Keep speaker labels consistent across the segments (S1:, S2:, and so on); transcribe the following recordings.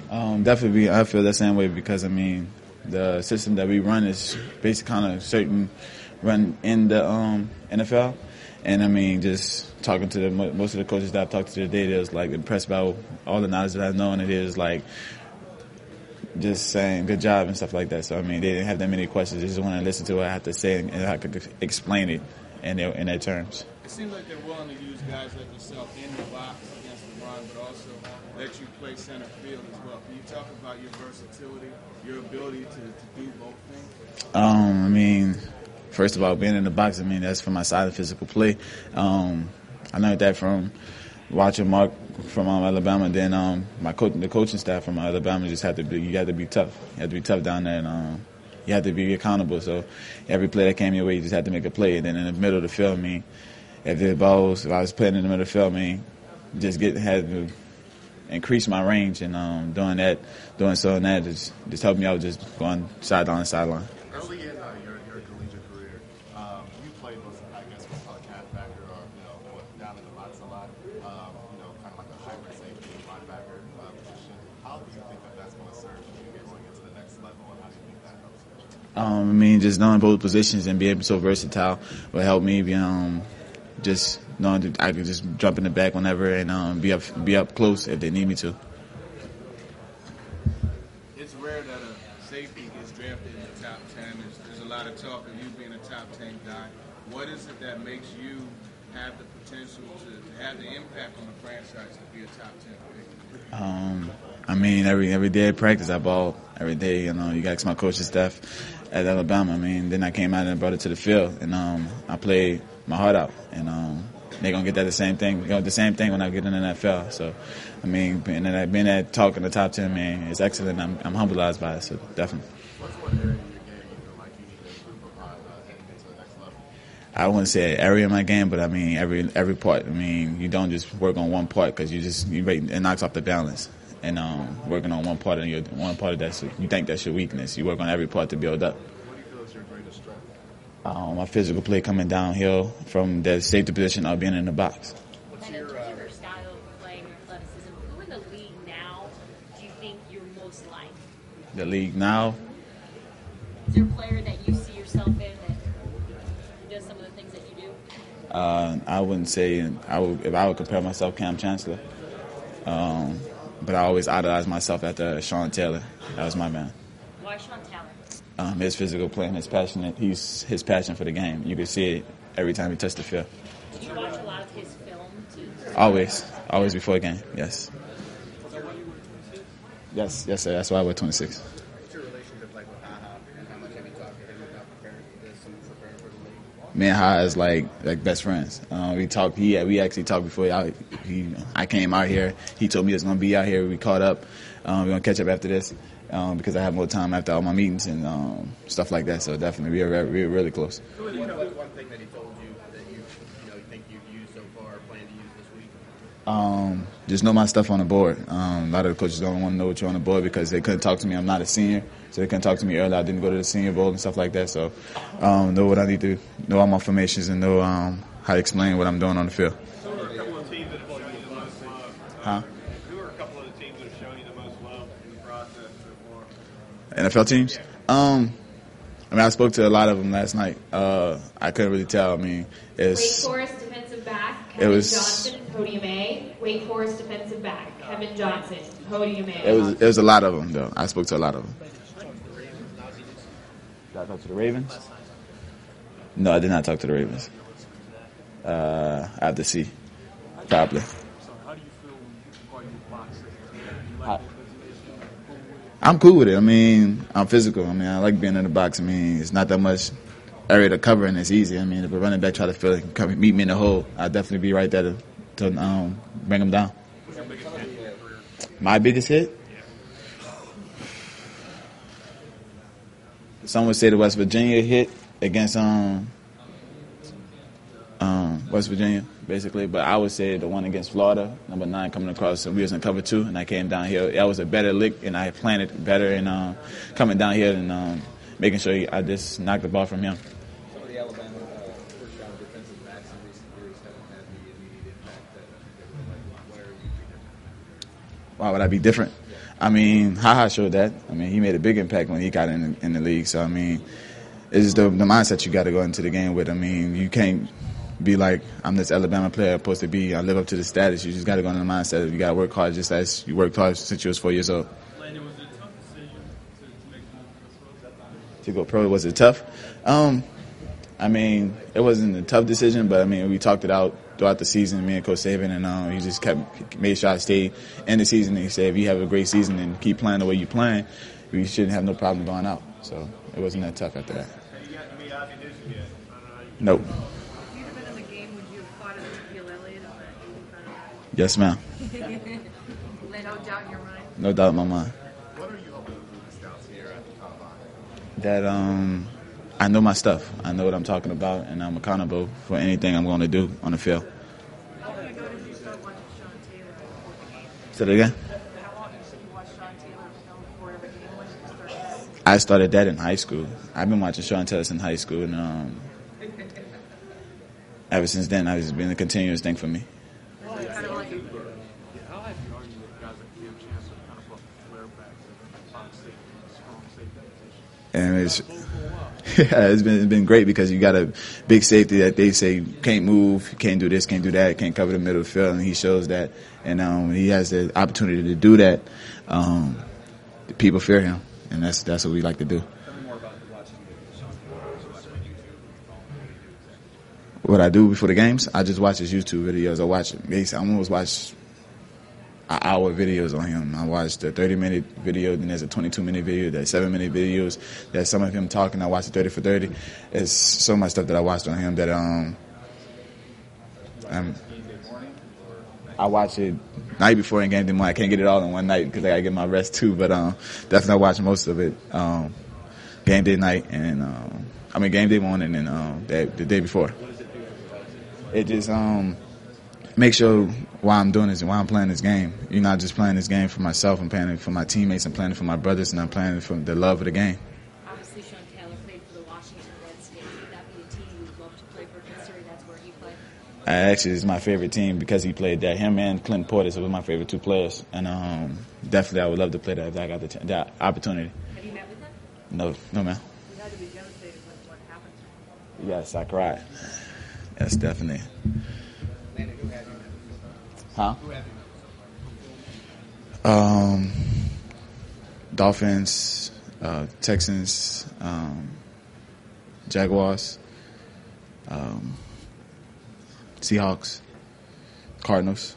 S1: Definitely, I feel the same way because, I mean, the system that we run is basically kind of certain run in the NFL. And, I mean, just talking to most of the coaches that I've talked to today, they was, like, impressed by all the knowledge that I know, and it is, like, just saying good job and stuff like that. So, I mean, they didn't have that many questions. They just want to listen to what I have to say and I could explain it in their terms.
S2: It seems like they're willing to use guys like yourself in the box against the run, but also let you play center field as well. Can you talk about your versatility, your ability to do both things?
S1: I mean, first of all, being in the box, I mean, that's for my side of physical play. I learned that from watching Mark from Alabama. Then the coaching staff from Alabama just you had to be tough. You had to be tough down there, and you had to be accountable. So every play that came your way, you just had to make a play. And then in the middle of the field, I mean, if I was playing in the middle of the field, I mean, had to increase my range, and doing that just helped me out, just going sideline to sideline.
S3: Early in your collegiate career, you played with, I guess, what's called a catbacker, or down in the box a lot. Kind of like a hybrid safety linebacker position. How do you think that's going to serve you going into the next level, and how do you think that helps you?
S1: I mean, just knowing both positions and being so versatile will help me be just knowing that I can just jump in the back whenever and be up close if they need me to.
S2: It's rare that a safety gets drafted in the top 10. There's a lot of talk of you being a top 10 guy. What is it that makes you have the potential to have the impact on the franchise to be a top 10 pick?
S1: I mean, every day at practice, I ball every day. You got to ask my coaching staff at Alabama. I mean, then I came out and brought it to the field, and I played my heart out, and they're gonna get that the same thing. The same thing when I get in the NFL. So, I mean, being at talk in the top 10, man, it's excellent. I'm humbled by it. So definitely.
S3: What's one area in your game you feel like you need to improve upon heading into the next level?
S1: I wouldn't say area in my game, but I mean every part. I mean, you don't just work on one part because it knocks off the balance. And working on one part of that you think that's your weakness. You work on every part to build up.
S3: What do you feel is your greatest strength?
S1: My physical play coming downhill from the safety position of being in the box.
S4: And in terms of your style of playing, your athleticism, who in the league now do you think you're most like?
S1: The league now?
S4: Is there a player that you see yourself in that does some of the things that you do?
S1: I wouldn't say if I would compare myself Cam Chancellor. But I always idolize myself after Sean Taylor. That was my man.
S4: Why Sean Taylor?
S1: His physical play and his passion for the game. You could see it every time he touched the field.
S4: Did you watch a lot of his film too?
S1: Always before a game. Yes. Yes, sir. That's why I wear 26.
S5: What's your relationship like with Ha-Ha, and how much have you talked to him about preparing for this and preparing for the league?
S1: Me and Ha is like best friends. We talked. We actually talked before I came out here. He told me he was gonna be out here. We caught up. We're gonna catch up after this because I have more time after all my meetings and stuff like that. So definitely, we're really close.
S5: What's one thing that he told you that you think you've used so far, or plan to use this week?
S1: Just know my stuff on the board. A lot of the coaches don't want to know what you're on the board because they couldn't talk to me. I'm not a senior, so they couldn't talk to me early. I didn't go to the Senior Bowl and stuff like that. So know what I need to know, all my formations, and know how to explain what I'm doing on the field.
S6: Who are a couple of teams that have shown you the most love?
S1: Huh?
S6: Who are a couple of the teams that have shown you the most love in the process so far?
S1: NFL teams? I mean, I spoke to a lot of them last night. I couldn't really tell. I mean,
S7: Wake Forest defensive back Kevin Johnson, podium A. Wake Forest defensive back Kevin Johnson, podium A.
S1: It was a lot of them, though. I spoke to a lot of them. Did I talk to the Ravens? No, I did not talk to the Ravens. I have to see. Probably.
S6: So how do you feel when you box?
S1: I'm cool with it. I mean, I'm physical. I mean, I like being in the box. I mean, it's not that much area to cover, and it's easy. I mean, if a running back try to fill it, come meet me in the hole, I'll definitely be right there to bring him down. My biggest hit? Some would say the West Virginia hit against West Virginia, basically. But I would say the one against Florida, number 9 coming across, we was in cover 2, and I came down here. That was a better lick, and I planted better and coming down here and making sure I just knocked the ball from him.
S5: Some of the Alabama first-round defensive backs in recent years haven't had the immediate impact that they would like. Why are you
S1: Why would I be different? I mean, HaHa showed that. I mean, he made a big impact when he got in the league. So, I mean, it's the mindset you got to go into the game with. I mean, you can't be like, I'm this Alabama player supposed to be. I live up to the status. You just got to go into the mindset of you got to work hard just as you worked hard since you was 4 years old.
S6: Landon, was it a tough decision to make the move
S1: To go pro, was it tough? I mean, it wasn't a tough decision, but I mean, we talked it out throughout the season, me and Coach Saban, and he just made sure I stayed in the season. And he said, if you have a great season and keep playing the way you're playing, we shouldn't have no problem going out. So it wasn't that tough after that.
S6: You got to be audition yet.
S1: Nope.
S8: If you'd have been in the game, would you have thought of Ezekiel Elliott on that 85?
S1: Yes, ma'am.
S8: No doubt in your mind?
S1: No doubt in my mind.
S3: What are you hoping to do the scouts here at the combine?
S1: That I know my stuff. I know what I'm talking about, and I'm accountable for anything I'm going to do on the field.
S8: How long ago did you start watching Sean Taylor before the game?
S1: Say that again?
S8: How long did you watch Sean Taylor film before every game? When did you start that?
S1: I started that in high school. I've been watching Sean Taylor in high school, and ever since then, it's been a continuous thing for me.
S8: Kind of like a
S6: How have you argued with guys that give a chance to kind of put flare back to box safety, strong safety position?
S1: And it's been great because you got a big safety that they say can't move, can't do this, can't do that, can't cover the middle of the field, and he shows that. And he has the opportunity to do that. The people fear him, and that's what we like to do.
S5: Tell me more about watching Sean Taylor.
S1: What I do before the games, I just watch his YouTube videos. I almost watch an hour videos on him. I watched the 30-minute video, then there's a 22-minute video, there's 7-minute videos. There's some of him talking. I watched the 30 for 30. It's so much stuff that I watched on him that I watch it night before and game day morning. I can't get it all in one night because I got to get my rest too, but definitely I watch most of it game day night and game day morning and the day before. It just make sure why I'm doing this and why I'm playing this game. You're not just playing this game for myself. I'm playing it for my teammates. I'm playing it for my brothers, and I'm playing it for the love of the game.
S4: Obviously, Sean Taylor played for the Washington Redskins. Would that be a team you would love to play for, considering that's where he played?
S1: Actually, it's my favorite team because he played that. Him and Clinton Portis were my favorite two players, and definitely I would love to play that if I got the opportunity.
S4: Have you met with them?
S1: No, man.
S8: You had to be devastated with what happened to him.
S1: Yes, I cried. Yes, definitely.
S5: Landon, who have you met?
S1: Huh?
S5: Who have you met?
S1: Dolphins, Texans, Jaguars, Seahawks, Cardinals,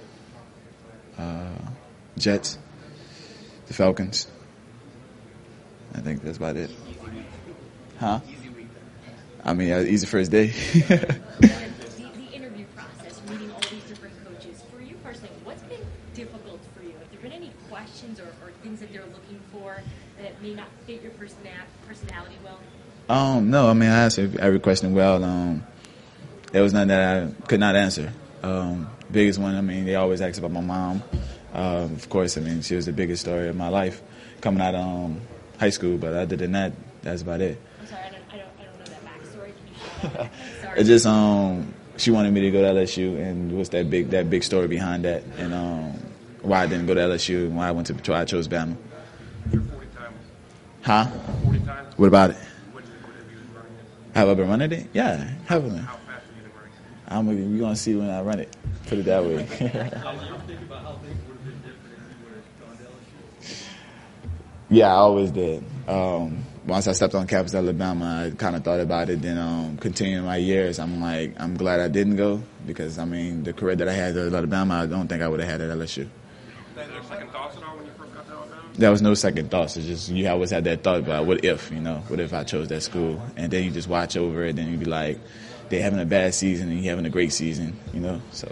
S1: Jets, the Falcons. I think that's about it. Huh? I mean, easy first day.
S4: The interview process, meeting all these different coaches. For you personally, what's been difficult for you? Have there been any questions or things that they're looking for that may not fit your personality well?
S1: No, I mean, I answered every question well. There was none that I could not answer. Biggest one, I mean, they always ask about my mom. Of course, I mean, she was the biggest story of my life coming out of high school, but other than that, that's about it.
S4: I'm sorry, I don't know that backstory. Can you share that? Sorry.
S1: It's just she wanted me to go to LSU, and what's that big story behind that, and why I didn't go to LSU and why I chose Bama.
S6: Your 40 time.
S1: Huh?
S6: 40 times.
S1: What about it?
S6: What have you been running it?
S1: Have I been running it? Yeah, haven't I?
S6: How fast have you been running it?
S1: You're gonna see when I run it. Put it that way.
S6: Do you think about how things would have been different if you would have gone to LSU?
S1: Yeah, I always did. Once I stepped on campus at Alabama, I kind of thought about it. Then continuing my years, I'm glad I didn't go because, I mean, the career that I had at Alabama, I don't think I would have had at LSU.
S6: Was there second thoughts at all when you first got to Alabama?
S1: There was no second thoughts. It's just you always had that thought about what if I chose that school, and then you just watch over it, then you be like, they're having a bad season and you're having a great season, so.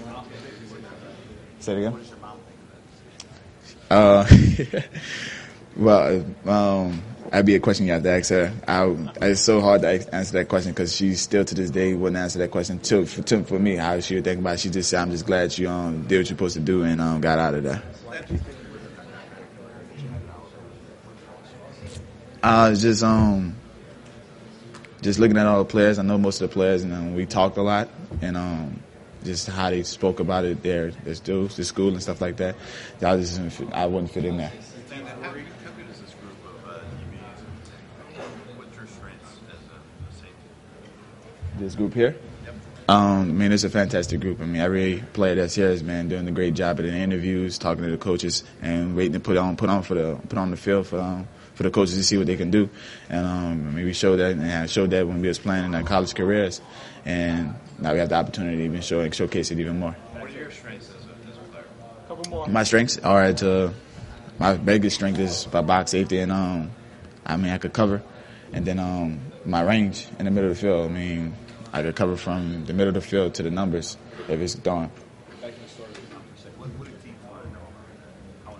S1: Say it again? Well, that'd be a question you have to ask her. It's so hard to answer that question because she still to this day wouldn't answer that question. For me, how she would think about it, she just said, I'm just glad you did what you're supposed to do and got out of there. Just looking at all the players. I know most of the players, and we talked a lot. And just how they spoke about it, their school and stuff like that. I wouldn't fit in there.
S9: How good is this group of DBs? What's your strengths as a safety?
S1: This group here?
S9: Yep.
S1: I mean, it's a fantastic group. I mean, every player that's here is, man, doing a great job at the interviews, talking to the coaches, and waiting to put on the field for the coaches to see what they can do. And I mean, we showed that, and I showed that when we was playing in our college careers, and now we have the opportunity to even showcase it even more.
S9: What are your strengths as a player? Couple more.
S1: My strengths are my biggest strength is my box safety, and I could cover, and then my range in the middle of the field. I mean, I could cover from the middle of the field to the numbers if it's done.
S9: Back to the start of the conversation. What did teams want to know? How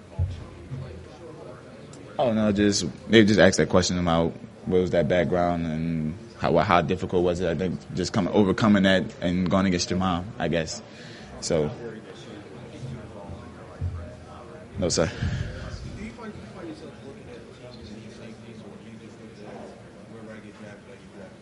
S9: involved?
S1: They just asked that question about what was that background and how difficult was it. I think just overcoming that and going against your mom, I guess. So, no, sir.
S2: Do you find yourself looking at teams and safeties, or do you just look at wherever I get drafted,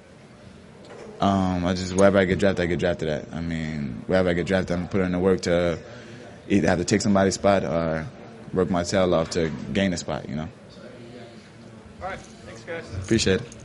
S1: Wherever I get drafted, I get drafted at. I mean, wherever I get drafted, I'm putting in the work to either have to take somebody's spot or work my tail off to gain a spot, you know.
S9: All right. Thanks, guys.
S1: Appreciate it.